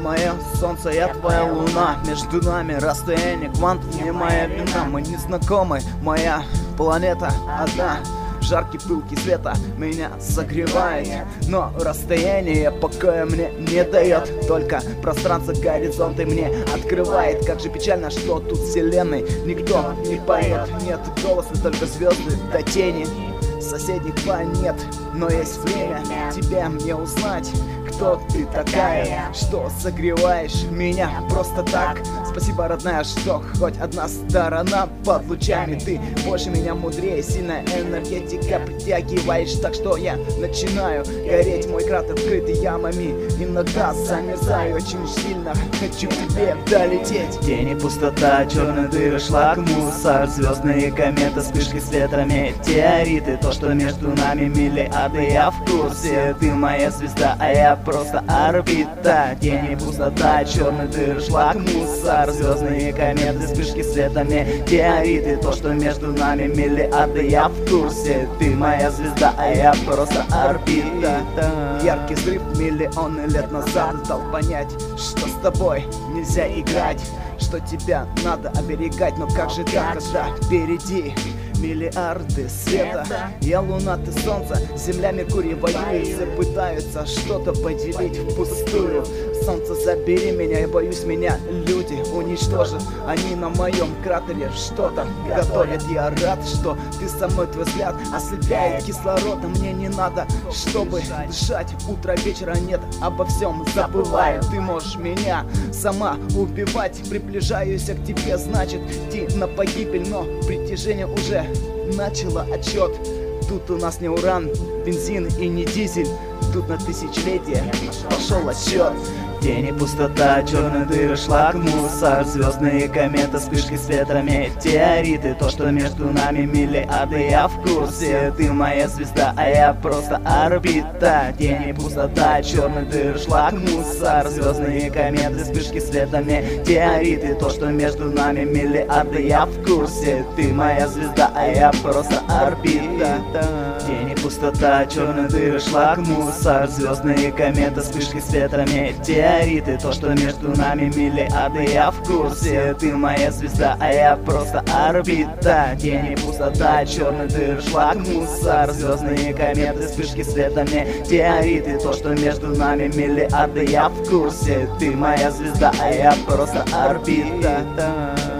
мое солнце, я твоя луна. Между нами расстояние квантов, не моя вина. Мы не знакомы, моя планета одна. Жаркий пылкий света меня согревает, но расстояние покоя мне не дает. Только пространство горизонты мне открывает. Как же печально, что тут вселенной никто не поет. Нет голоса, только звезды до тени соседних планет. Но есть время тебе мне узнать, кто ты такая, что согреваешь меня просто так. Спасибо, родная, что хоть одна сторона под лучами. Ты больше меня мудрее, сильная энергетика притягиваешь. Так что я начинаю гореть, мой кратер вкрытый ямами. Иногда замерзаю очень сильно, хочу к тебе долететь. Тени, пустота, черные дыры, шлак, мусор, звездные кометы, вспышки света, метеориты. То, что между нами миллиарды, я в курсе. Ты моя звезда, а я просто орбита. Тени, пустота, черные дыры, шлак, мусор, звездные кометы, вспышки света, метеориты. То, что между нами миллиарды, я в курсе. Ты моя звезда, а я просто орбита. Яркий взрыв миллионы лет назад дал понять, что с тобой нельзя играть, что тебя надо оберегать. Но как же так, когда впереди миллиарды света? Я луна, ты солнце, земля, Меркурий воюют. Все пытаются что-то поделить впустую. Солнце, забери меня, я боюсь, меня люди уничтожат. Они на моем кратере что-то готовят. Я рад, что ты со мной, твой взгляд ослепляет кислородом. Мне не надо, чтобы дышать. Утро, вечера нет, обо всем забываю. Ты можешь меня сама убивать. Приближаюсь к тебе, значит идти на погибель. Но притяжение уже начало отчет. Тут у нас не уран, бензин и не дизель. Тут на тысячелетие пошел отсчет. Тени, пустота, черные дыры, шлак, мусор, звездные кометы, вспышки света, метеориты. То, что между нами миллиарды, я в курсе. Ты моя звезда, а я просто орбита. Тени, пустота, черные дыры, шлак, мусор, звездные кометы, вспышки света, метеориты. То, что между нами миллиарды, я в курсе. Ты моя звезда, а я просто орбита. Тени, пустота, черные дыры, шлак, мусор, звездные кометы, вспышки света, метеориты. То, что между нами миллиарды, я в курсе. Ты моя звезда, а я просто орбита. Тени, пустота, черный дыр, шлак, мусор, звездные кометы, вспышки света, метеориты. То, что между нами миллиарды, я в курсе. Ты моя звезда, а я просто орбита.